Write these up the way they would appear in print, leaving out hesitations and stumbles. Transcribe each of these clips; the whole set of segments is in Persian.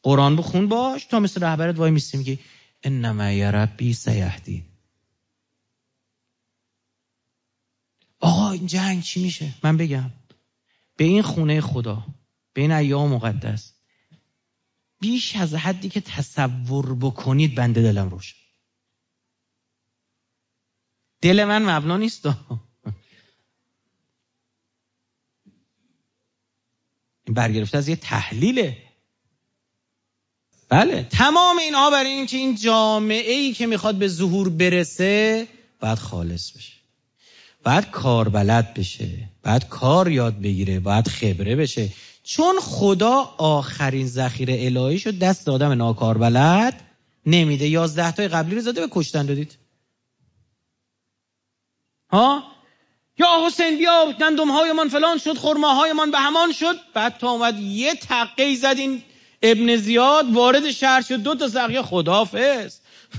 قرآن بخون باش تا مثل رهبرت وای میسی میگی انما ربی سیهدین. آقا این جنگ چی میشه؟ من بگم به این خونه خدا، به این ایام مقدس، بیش از حدی که تصور بکنید بنده دلم روشن. دل من مبنا نیست، این برگرفته از یه تحلیله. بله، تمام اینها برای این که این جامعه‌ای که میخواد به ظهور برسه باید خالص بشه، باید کار بلد بشه، باید کار یاد بگیره، باید خبره بشه. چون خدا آخرین ذخیره الهیشو دست آدم ناکار بلد نمیده. 11 تای قبلی رو زده به کشتن دادید. یا حسین بیا گندم‌های من فلان شد، خرماهای من به همان شد. بعد تا اومد یه تقی زد این ابن زیاد، وارد شهر شد، 2 تا سقیه خداحافظ.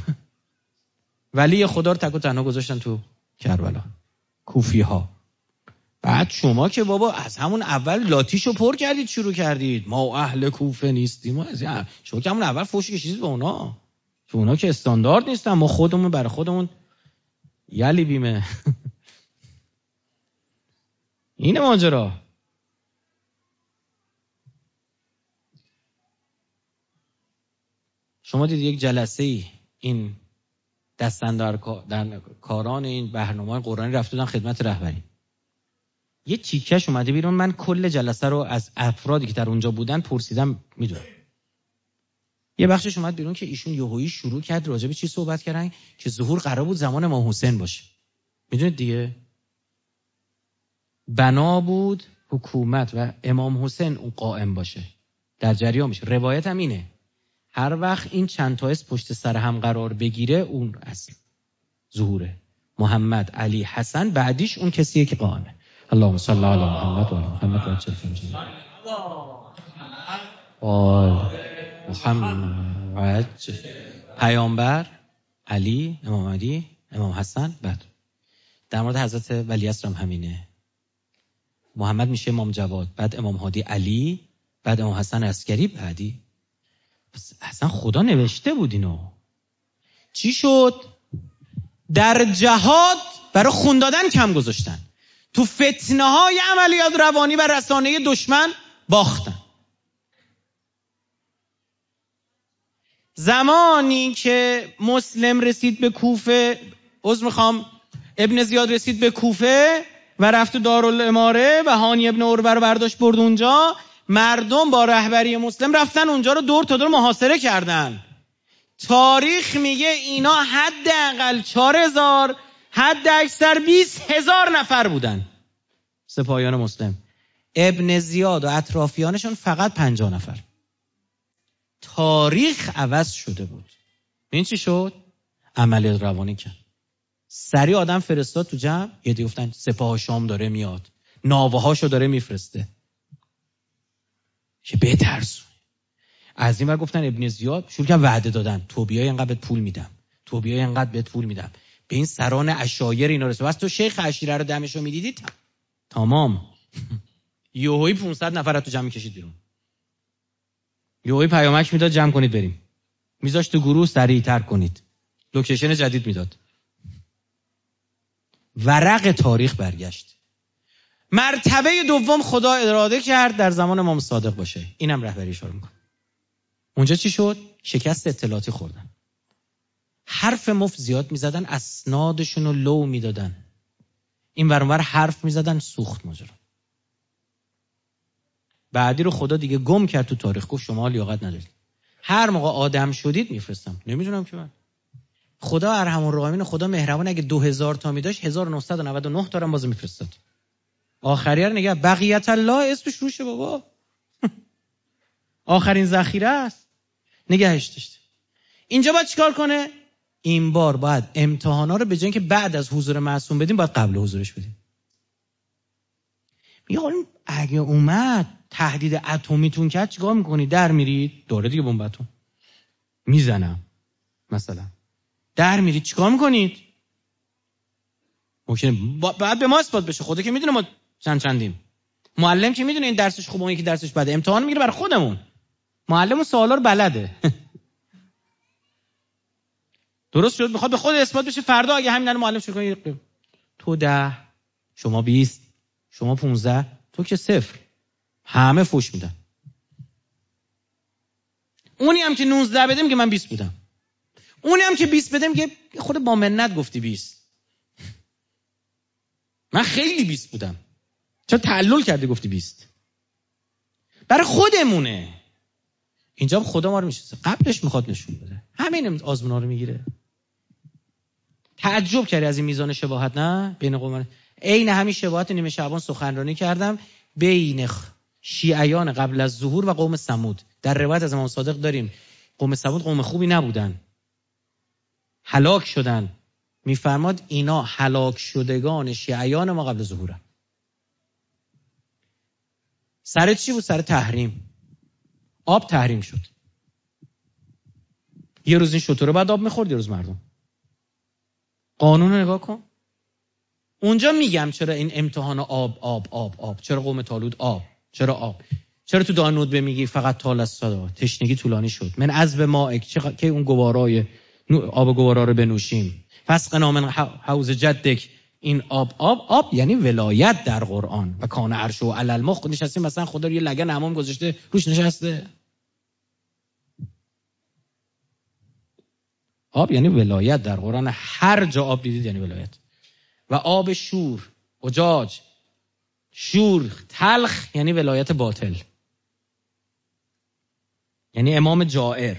ولی خدا رو تک و تنها گذاشتن تو کربلا، کوفی ها. بعد شما که بابا از همون اول لاتیشو پر کردید، شروع کردید ما اهل کوفه نیستیم. شما که همون اول فوش کشیدید به اونا که اونا که استاندارد نیستن، ما خودمون برای خودمون یلی بیمه. اینه ماجرا. شما دید یک جلسه ای این دستاندرکاران این برنامه قرآنی رفته بودن خدمت رهبری، یه تیکش اومده بیرون. من کل جلسه رو از افرادی که در اونجا بودن پرسیدم، میدونم. یه بخشش اومد بیرون که ایشون یهویی شروع کرد راجع به چی صحبت کردن که ظهور قرار بود زمان امام حسین باشه. میدونید دیگه، بنا بود حکومت و امام حسین اون قائم باشه، در جریان میشه. روایت هم اینه هر وقت این چند تا اسم پشت سر هم قرار بگیره اون اصل ظهوره. محمد، علی، حسن، بعدیش اون کسیه که قائمه. اللهم صل علی محمد و محمد و عجل فرجه محمد. پیامبر، علی، امام علی، امام حسن. بعد در مورد حضرت ولیعصر هم همینه. محمد میشه امام جواد، بعد امام هادی علی، بعد امام حسن عسکری بعدی. اصلا خدا نوشته بود اینو. چی شد؟ در جهاد برای خون دادن کم گذاشتن، تو فتنه های عملیات روانی و رسانه دشمن باختن. زمانی که مسلم رسید به کوفه، ابن زیاد رسید به کوفه و رفت تو دارالاماره و هانی ابن عروه رو برداشت برد اونجا، مردم با رهبری مسلم رفتن اونجا رو دور تا دور محاصره کردن. تاریخ میگه اینا حداقل 4000 حد اکثر 20000 نفر بودن سپاهیان مسلم. ابن زیاد و اطرافیانشون فقط 50 نفر. تاریخ عوض شده بود. این چی شد؟ عملیات روانی کرد. سریع آدم فرستاد تو جمع، یه دی گفتن سپاه شام داره میاد، ناوهاشو داره میفرسته که بترسون. از این ور گفتن ابن زیاد شروع کرد وعده دادن، تو بیای اینقدر بهت پول میدم، تو بیای اینقدر بهت پول میدم. به این سران عشایر اینا رسید. واسه تو شیخ عشیره رو دمشو میدیدی تمام. یوهوی 500 نفر تو جمع کشید بیرون. یوهوی پیامک میداد جمع کنید بریم، میذاشت تو گروه سریعتر کنید، لوکیشن جدید میداد. ورق تاریخ برگشت. مرتبه دوم خدا اراده کرد در زمان امام صادق باشه. اینم رهبری اشاره میکنه. اونجا چی شد؟ شکست اطلاعاتی خوردن. حرف مفت زیاد میزدن، اسنادشون رو لو میدادن، این ور اونور حرف میزدن، سوخت ماجرا. بعدی رو خدا دیگه گم کرد تو تاریخ، گفت شما لیاقت ندارید. هر موقع آدم شدید میفرستم. نمیدونم که من خدا ارحم الراحمین، خدا مهربان، اگه 2000 تا میداشت 1999 تا هم باز میفرستاد. آخریه رو نگه، بقیت الله اسمش روشه بابا. آخرین ذخیره است، نگهش داشته. اینجا باید چیکار کنه؟ این بار باید امتحانا رو به جای اینکه بعد از حضور معصوم بدیم، باید قبل حضورش بدیم. میگه اگه اومد تهدید اتمیتون کرد چیکار میکنی؟ در میرید؟ داره دیگه بمب اتم میزنم مثلا، در میرید چیکار میکنید؟ ممکنه بعد به ما اثبات بشه. خدا که میدونه ما چندیم، معلم که میدونه این درسش خوبه اون یکی درسش بده، امتحان میگیره برای خودمون. معلم سوالا رو بلده. درست شد، میخواد به خود اثبات بشه. فردا اگه همین الان معلم شروع کنه تو 10 شما 20 شما 15 تو که 0، همه فوش میدن. اونی هم که 19 بده میگه من 20 بودم، اونی هم که 20 بده میگه خود با منت گفتی 20، من خیلی 20 بودم، چرا تعلل کردی گفتی 20؟ برای خودمونه. اینجا خدا ما رو میشناسه، قبلش میخواد نشون بده. همین آزمونا رو میگیره. تعجب کردی از این میزان شباهت؟ نه بین قوم. عین همین شباهت نیمه شعبان سخنرانی کردم بین شیعیان قبل از ظهور و قوم ثمود. در روایت از امام صادق داریم قوم ثمود قوم خوبی نبودن، هلاک شدن. میفرماد اینا هلاک شدگان شیعیان ما قبل ظهورن. سر چی بود؟ سر تحریم. آب تحریم شد. یه روز این شتره بعد آب میخورد، یه روز مردم. قانون رو نگاه کن. اونجا میگم چرا این امتحان آب آب آب آب، چرا قوم طالوت آب، چرا آب، چرا تو دانود بمیگی فقط تال از صدا، تشنگی طولانی شد، من عذب ماء که اون گوارای آب گوارا رو بنوشیم، فسقنا من حوض جدک. این آب یعنی ولایت در قرآن. و کان عرشه علی الماء. نشستیم مثلا خدا یه لگن حمام گذاشته روش نشسته. آب یعنی ولایت در قرآن، هر جا آب دیدید یعنی ولایت. و آب شور اجاج، شور تلخ یعنی ولایت باطل، یعنی امام جائر.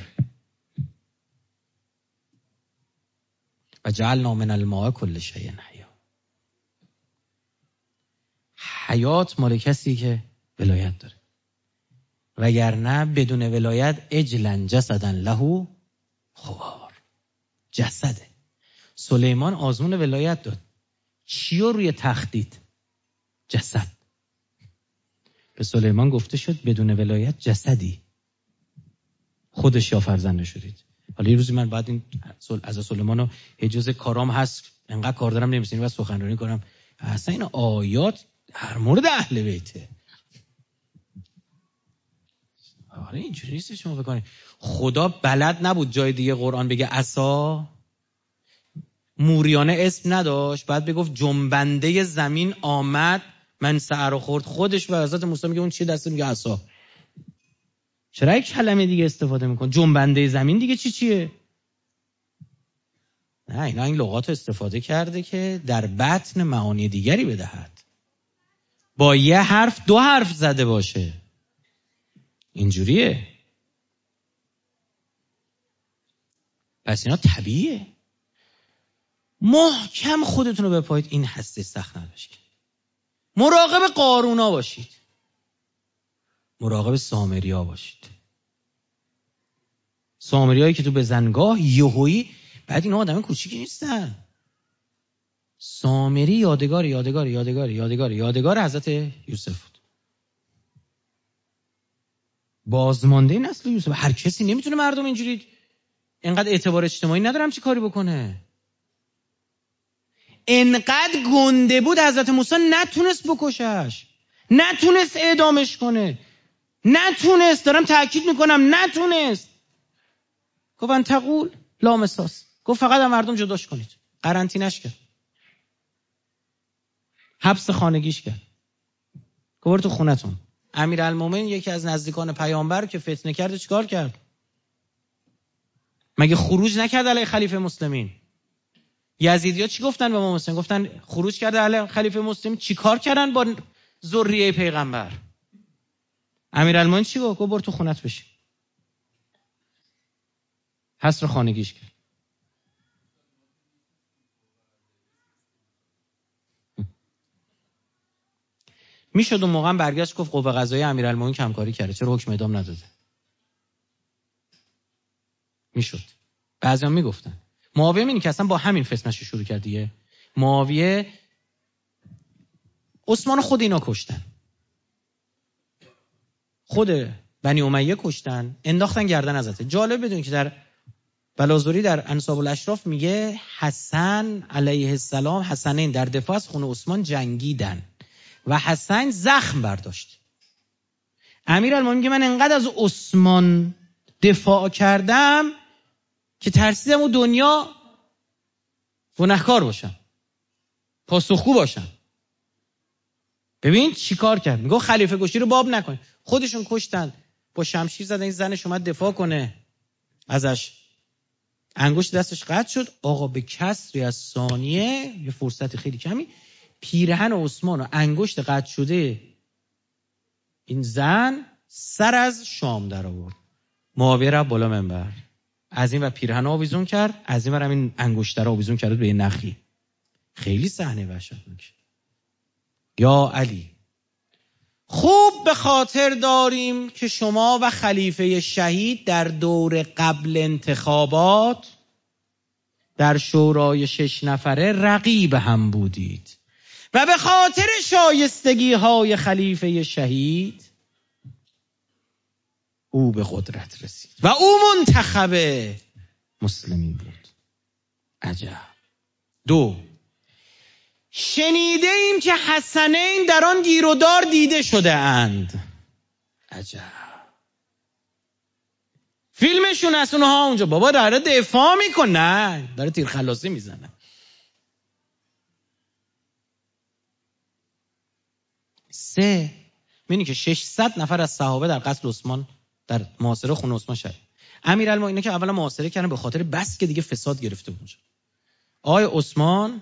و جعلنا من الماء کل شیء حی. حیات مال کسی که ولایت داره، وگرنه بدون ولایت اجلن جسدن له خوار. جسده. سلیمان آزمون ولایت داد. چیو روی تخت دید؟ جسد. به سلیمان گفته شد بدون ولایت جسدی، خودش یا فرزند شدید. حالا یه روزی من بعد این از سلیمانو اجازه کارام هست، انقدر کار دارم نمی‌تونم بس سخنرانی کنم. اصلا این آیات در مورد اهل بیته. آره اینجوری نیست شما بکنید. خدا بلد نبود جای دیگه قرآن بگه عصا؟ موریانه اسم نداشت، بعد بگفت جنبنده زمین آمد من سعر و خورد. خودش به حضرت موسی میگه اون چی دسته؟ میگه عصا. چرا یک کلمه دیگه استفاده میکن؟ جنبنده زمین دیگه چیه؟ نه اینا این لغات استفاده کرده که در بطن معانی دیگری بدهد. با یه حرف 2 حرف زده باشه. اینجوریه. پس اینا طبیعیه. محکم خودتون رو بپایید، این هسته سخت نداشت. مراقب قارونا باشید، مراقب سامریا باشید. سامریایی که تو به زنگاه یهویی، بعد اینا آدم کوچیکی نیستن. سامری یادگار حضرت یوسف بود، بازمانده نسل یوسف. هر کسی نمیتونه مردم اینجوری اینقدر اعتبار اجتماعی ندارم چی کاری بکنه. انقدر گنده بود حضرت موسی نتونست بکشش، نتونست اعدامش کنه، نتونست، دارم تأکید میکنم نتونست. گفت انتقول لا مساس، گفت فقط هم مردم جداش کنید. قرنطینش کرد، حبس خانگیش کرد، گفت تو خونتون. امیرالمومنین یکی از نزدیکان پیامبر که فتنه کرد چیکار کرد؟ مگه خروج نکرد علیه خلیفه مسلمین؟ یزیدیا چی گفتن به امام حسین؟ گفتن خروج کرده علیه خلیفه مسلمین. چیکار کردن با ذریه پیغمبر؟ امیرالمومنین چی گفت؟ برو تو خونت بشی. حصر خانگیش کرد. میشد اون موقع برگشت گفت قوه قضاییه امیرالمومنین کمکاری کرده، چرا حکم اعدام نداده؟ میشد. بعضیا میگفتن معاویه اینی که اصلا با همین فتنه‌شو شروع کرد دیگه. معاویه عثمان خود اینا کشتن، خود بنی امیه کشتن، انداختن گردن حضرت. جالب بدون که در بلازوری در انساب الاشراف میگه حسن علیه السلام، حسنین در دفاع از خون عثمان جنگیدن و حسن زخم برداشت. امیرالمومنین میگه من انقدر از عثمان دفاع کردم که ترسیدم اون دنیا گناهکار باشم، پاسخگو باشم. ببین چی کار کرد. میگه خلیفه کشی رو باب نکن. خودشون کشتن، با شمشیر زدن، این زنش اومد دفاع کنه ازش، انگشت دستش قطع شد. آقا به کسری از ثانیه، یه فرصت خیلی کمی، پیرهن عثمان و انگشت قطع شده این زن سر از شام در آورد. معاویه رفت بالا منبر، از این و پیرهن آویزون کرد، از این ور همین انگشتر رو آویزون کرد به نخی. خیلی صحنه وحشتناک. یا علی، خوب به خاطر داریم که شما و خلیفه شهید در دور قبل انتخابات در شورای 6 نفره رقیب هم بودید و به خاطر شایستگی های خلیفه شهید او به قدرت رسید و او منتخب مسلمین بود. عجب. 2. شنیده ایم که حسنین در آن گیر و دار دیده شده اند. عجب. فیلمشون از اونها اونجا بابا داره دفاع میکنه، داره تیر خلاصی میزنه. 3. می‌بینی که 600 نفر از صحابه در قتل عثمان در محاصره خون عثمان شهید. امیرالمومنین که اولا محاصره کردن به خاطر بس که دیگه فساد گرفته بود اونجا. آقای عثمان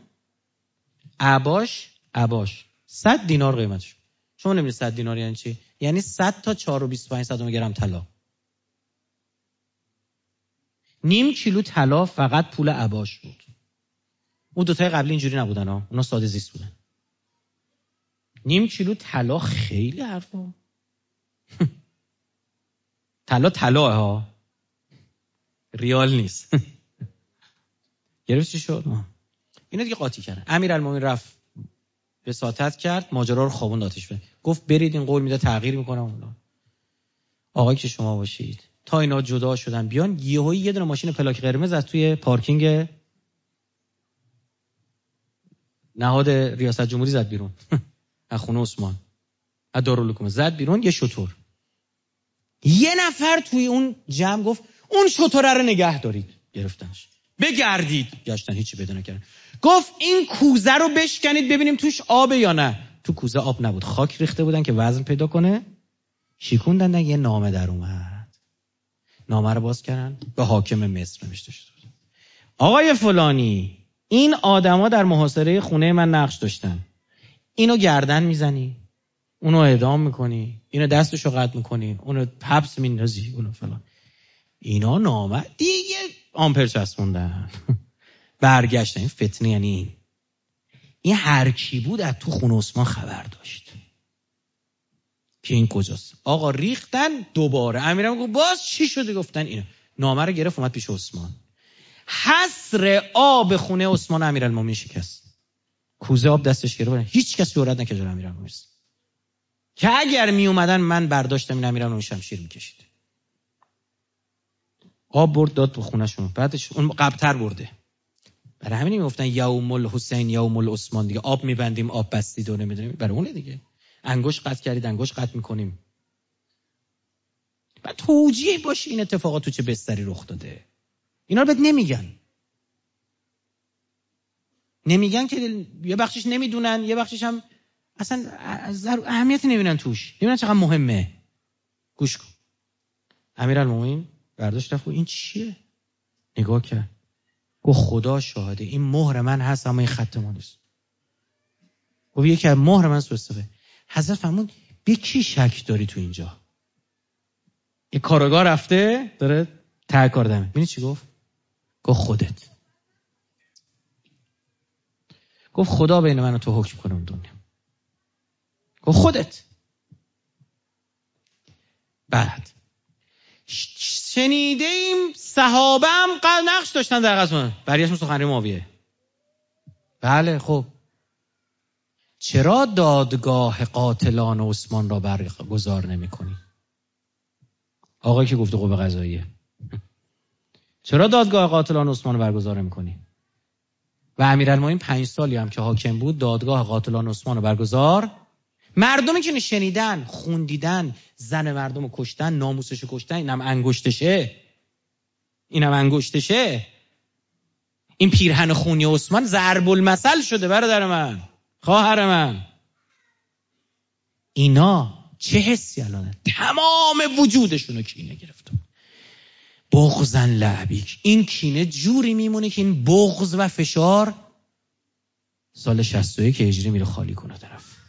عباش 100 دینار قیمتش. شما نمی‌دونید 100 دینار یعنی چی؟ یعنی 100 تا 4.25 گرم طلا. نیم کیلو طلا فقط پول عباش بود. اون دوتای قبلی اینجوری نبودن ها، اونا ساده زیست بودن. نیم کیلو طلا خیلی حرفا. طلا ها، ریال نیست. گرفت چی شد؟ اینا دیگه قاطی کردن. امیرالمومنین رفت وساطت کرد، ماجرا رو خوابوند آتش به. گفت برید این قول میده تغییر میکنم اونا. آقایی که شما باشید تا اینا جدا شدن بیان، یهویی یه دونه ماشین پلاک قرمز از توی پارکینگ نهاد ریاست جمهوری زد بیرون. از خونه عثمان، از دارالحکومه زد بیرون. یه شتر، یه نفر توی اون جمع گفت اون شتره رو نگه دارید. گرفتنش، بگردید، گشتن، هیچی پیدا نکردن. گفت این کوزه رو بشکنید ببینیم توش آبه یا نه. تو کوزه آب نبود، خاک ریخته بودن که وزن پیدا کنه. شیکوندن، یه نامه در اومد. نامه رو باز کردن، به حاکم مصر نوشته شده بود: آقای فلانی، این آدما در محاصره خونه من نقش داشتن. اینو گردن میزنی، اونو اعدام میکنی، اینو دستشو قطع میکنی، اونو حبس میندازی، اونو فلان. اینا نامه دیگه آمپر چسبوندن. برگشتن. این فتنه یعنی این هر کی بود از تو خونه عثمان خبر داشت که این کجاست. آقا ریختن دوباره. امیرم گفت باز چی شده؟ گفتن اینو. نامه رو گرفت اومد پیش عثمان. حصر آب خونه عثمان امیرالمومنین شکست. کوزه آب دستش گرفت، هیچ کس جرئت نکرد جلوی امیرالمومنین که اگر می اومدن من برداشتم این امیرالمومنین شمشیر میکشید. آب برد داد تو خونه‌شون. بعدش اون قبطر برده. برای همین میگفتن یوم الحسین یوم العثمان دیگه. آب میبندیم، آب بستید و نمیدونیم، برای اونه دیگه. انگشت قطع کردید، انگشت قطع میکنیم. بعد توجیه باشه این اتفاقات تو چه بستری رخ داده. اینا رو بهت نمیگن که یه بخشش نمیدونن، یه بخشش هم اصلا اهمیتی نمیبینن توش، نمیدونن چقدر مهمه. گوش کن. امیرالمومنین برداشت رفت. این چیه؟ نگاه کرد، گفت خدا شاهده این مهر من هست اما این خط ما نیست. گفت یکی از مهر من سوء استفاده. حضرت فرمود به کی شک داری تو اینجا؟ یه کارگاه رفته داره ته کار دمه. ببین چی گفت؟ گفت خودت. گفت خدا بین من و تو حکم کنه اون دنیا. گفت خودت. بعد شنیده ایم صحابه هم نقش داشتن در غزوه. برگشت سخنرانی معاویه. بله خب چرا دادگاه قاتلان عثمان را برگزار نمی کنی؟ آقایی که گفته قوه قضاییه، چرا دادگاه قاتلان عثمان رو برگزار نمی کنی؟ و امیرالمومنین 5 سالی هم که حاکم بود دادگاه قاتلان عثمان رو برگزار. مردمی که شنیدن، خوندیدن، زن مردم کشتن، ناموسش کشتن، اینم انگشتشه. این پیرهن خونی عثمان ضرب المثل شده برادر من، خواهر من. اینا چه حسی الانه؟ تمام وجودشونو کینه گرفته. بغضن لعبیک. این کینه جوری میمونه که این بغض و فشار سال 61 هجری میره خالی کنه طرف.